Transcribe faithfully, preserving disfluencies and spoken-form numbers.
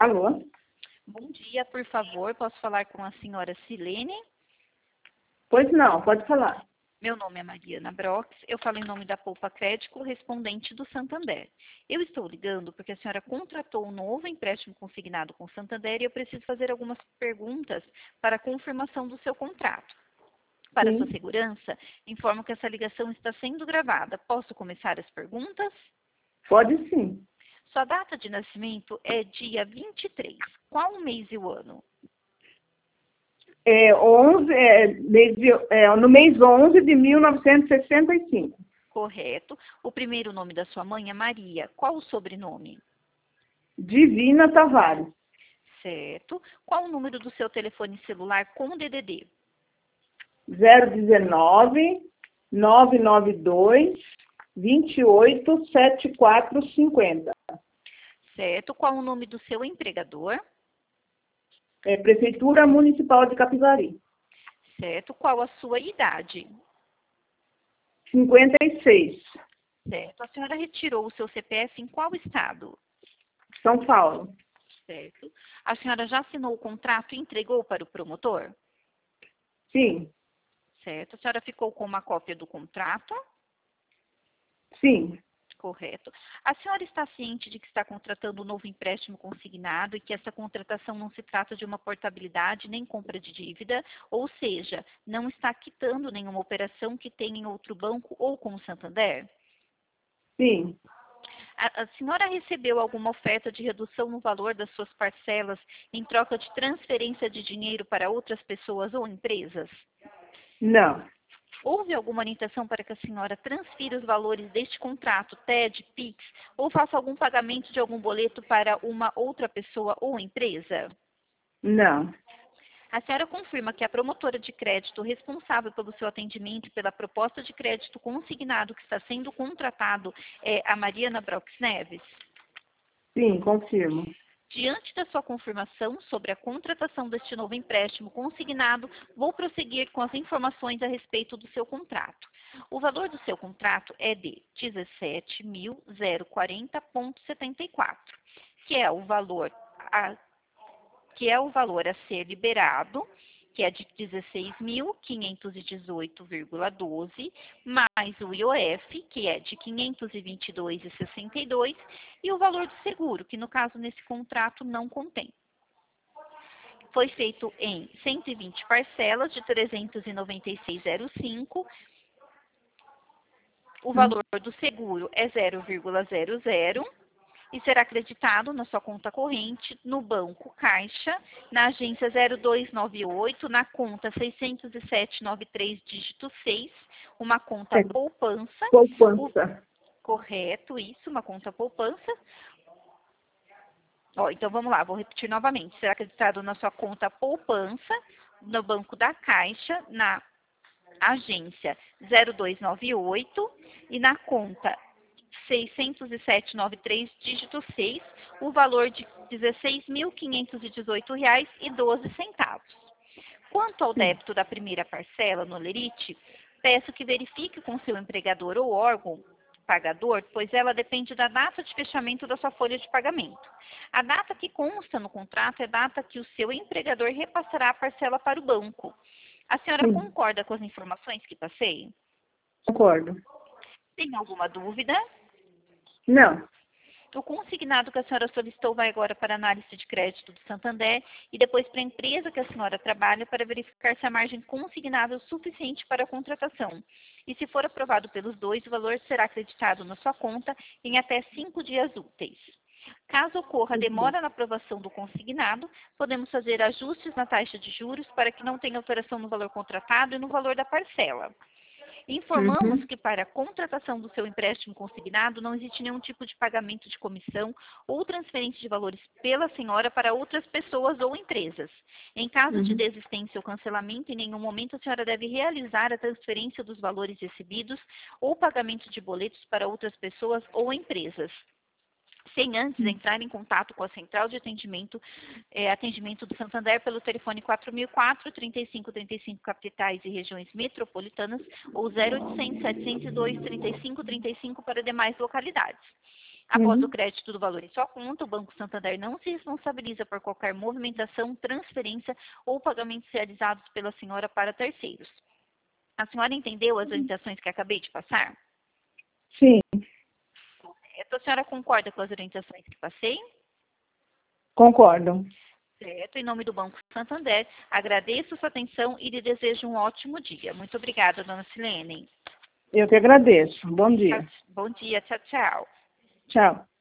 Alô? Bom dia, por favor, posso falar com a senhora Silene? Pois não, pode falar. Meu nome é Mariana Brox, eu falo em nome da Poupa Crédito, correspondente do Santander. Eu estou ligando porque a senhora contratou um novo empréstimo consignado com o Santander e eu preciso fazer algumas perguntas para a confirmação do seu contrato. Para Sim. sua segurança, informo que essa ligação está sendo gravada. Posso começar as perguntas? Pode sim. Sua data de nascimento é dia vinte e três. Qual o mês e o ano? É, onze, é, mês de- é, no mês onze de mil novecentos e sessenta e cinco. Correto. O primeiro nome da sua mãe é Maria. Qual o sobrenome? Divina Tavares. Certo. Qual o número do seu telefone celular com D D D? zero dezenove, nove nove dois, vinte e oito, setenta e quatro cinquenta. Certo. Qual o nome do seu empregador? É, Prefeitura Municipal de Capivari. Certo. Qual a sua idade? cinquenta e seis. Certo. A senhora retirou o seu C P F em qual estado? São Paulo. Certo. A senhora já assinou o contrato e entregou para o promotor? Sim. Certo. A senhora ficou com uma cópia do contrato? Sim. Correto. A senhora está ciente de que está contratando um novo empréstimo consignado e que essa contratação não se trata de uma portabilidade nem compra de dívida, ou seja, não está quitando nenhuma operação que tenha em outro banco ou com o Santander? Sim. A, a senhora recebeu alguma oferta de redução no valor das suas parcelas em troca de transferência de dinheiro para outras pessoas ou empresas? Não. Houve alguma orientação para que a senhora transfira os valores deste contrato, T E D, Pix, ou faça algum pagamento de algum boleto para uma outra pessoa ou empresa? Não. A senhora confirma que a promotora de crédito responsável pelo seu atendimento e pela proposta de crédito consignado que está sendo contratado é a Mariana Brox Neves? Sim, confirmo. Diante da sua confirmação sobre a contratação deste novo empréstimo consignado, vou prosseguir com as informações a respeito do seu contrato. O valor do seu contrato é de dezessete mil quarenta vírgula setenta e quatro, que é o valor a, que é o valor a ser liberado, que é de dezesseis mil quinhentos e dezoito vírgula doze, mais o I O F, que é de quinhentos e vinte e dois vírgula sessenta e dois, e o valor do seguro, que no caso nesse contrato não contém. Foi feito em cento e vinte parcelas de trezentos e noventa e seis vírgula zero cinco. O valor do seguro é zero vírgula zero zero. E será acreditado na sua conta corrente, no Banco Caixa, na agência zero dois nove oito, na conta seiscentos e sete nove três, dígito seis, uma conta É. poupança. Poupança. O, correto, isso, uma conta poupança. Ó, então vamos lá, vou repetir novamente. Será acreditado na sua conta poupança, no Banco da Caixa, na agência zero dois nove oito e na conta seiscentos e sete nove três, dígito seis, o valor de dezesseis mil quinhentos e dezoito reais e doze centavos. Quanto ao débito da primeira parcela no Lerite, peço que verifique com seu empregador ou órgão pagador, pois ela depende da data de fechamento da sua folha de pagamento. A data que consta no contrato é a data que o seu empregador repassará a parcela para o banco. A senhora Sim. concorda com as informações que passei? Concordo. Tem alguma dúvida? Não. O consignado que a senhora solicitou vai agora para a análise de crédito do Santander e depois para a empresa que a senhora trabalha para verificar se a margem consignável é suficiente para a contratação. E se for aprovado pelos dois, o valor será acreditado na sua conta em até cinco dias úteis. Caso ocorra demora na aprovação do consignado, podemos fazer ajustes na taxa de juros para que não tenha alteração no valor contratado e no valor da parcela. Informamos Uhum. que para a contratação do seu empréstimo consignado não existe nenhum tipo de pagamento de comissão ou transferência de valores pela senhora para outras pessoas ou empresas. Em caso de Uhum. desistência ou cancelamento, em nenhum momento a senhora deve realizar a transferência dos valores recebidos ou pagamento de boletos para outras pessoas ou empresas, sem antes entrar em contato com a Central de Atendimento, eh, atendimento do Santander pelo telefone quatro mil e quatro, trinta e cinco trinta e cinco capitais e regiões metropolitanas ou zero oitocentos, setecentos e dois, trinta e cinco trinta e cinco para demais localidades. Após Uhum. o crédito do valor em sua conta, o Banco Santander não se responsabiliza por qualquer movimentação, transferência ou pagamentos realizados pela senhora para terceiros. A senhora entendeu as orientações que acabei de passar? Sim, Certo. A senhora concorda com as orientações que passei? concordo. Certo. Em nome do Banco Santander, agradeço sua atenção e lhe desejo um ótimo dia. Muito obrigada, dona Silene. Eu que agradeço. Bom dia. Bom dia. Tchau, tchau. Tchau.